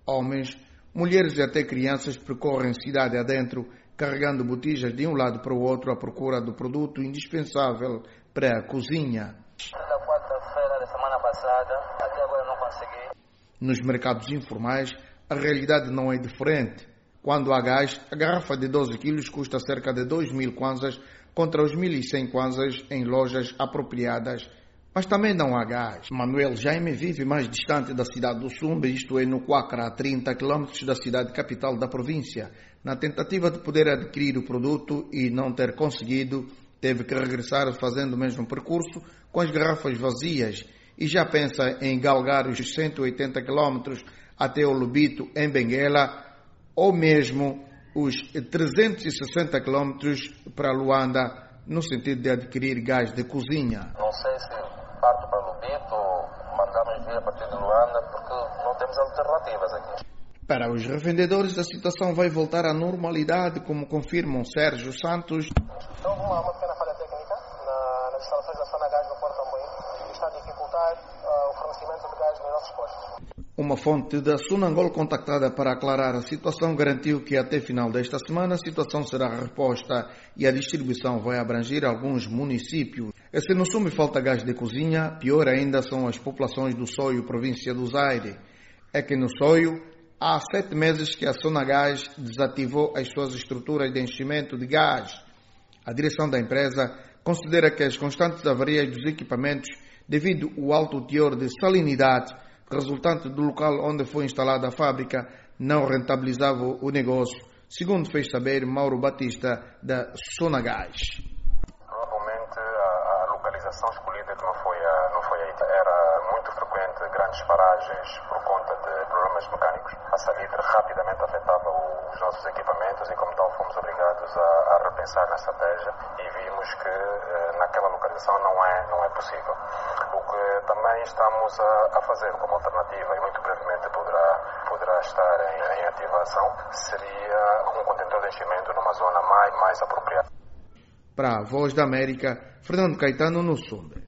Homens, mulheres e até crianças percorrem cidade adentro, carregando botijas de um lado para o outro à procura do produto indispensável para a cozinha. Da quarta-feira da semana passada, até agora não consegui. Nos mercados informais, a realidade não é diferente. Quando há gás, a garrafa de 12 quilos custa cerca de 2.000 kwanzas contra os 1.100 kwanzas em lojas apropriadas. Mas também não há gás. Manuel Jaime vive mais distante da cidade do Sumbe, isto é, no Quacra, a 30 km da cidade capital da província. Na tentativa de poder adquirir o produto e não ter conseguido, teve que regressar fazendo o mesmo percurso com as garrafas vazias e já pensa em galgar os 180 km até o Lubito, em Benguela, ou mesmo os 360 km para Luanda, no sentido de adquirir gás de cozinha. Não sei se parto para Lubito ou marcamos vir a partir de Luanda, porque não temos alternativas aqui. Para os revendedores, a situação vai voltar à normalidade, como confirmam Sérgio Santos. Houve uma pequena falha técnica nas instalações da Sonagás no Porto Tamboim, que está a dificultar o fornecimento de gás nos nossos postos. Uma fonte da Sonangol contactada para aclarar a situação garantiu que até final desta semana a situação será reposta e a distribuição vai abranger alguns municípios. E se no Sumbe falta gás de cozinha, pior ainda são as populações do Soio, província do Zaire. É que no Soio há 7 meses que a Sonagás desativou as suas estruturas de enchimento de gás. A direção da empresa considera que as constantes avarias dos equipamentos, devido ao alto teor de salinidade resultante do local onde foi instalada a fábrica, não rentabilizava o negócio, segundo fez saber Mauro Batista, da Sonagás. Provavelmente a localização escolhida que não foi aí. Era muito frequente grandes paragens por conta de problemas mecânicos. A salitre rapidamente afetava os nossos equipamentos e, como tal, fomos obrigados a repensar na estratégia e vimos que naquela localização não é possível. O que também estamos a fazer como alternativa, e muito brevemente poderá estar em ativação, seria um contentor de enchimento numa zona mais apropriada. Para a Voz da América, Fernando Caetano, no Sumbe.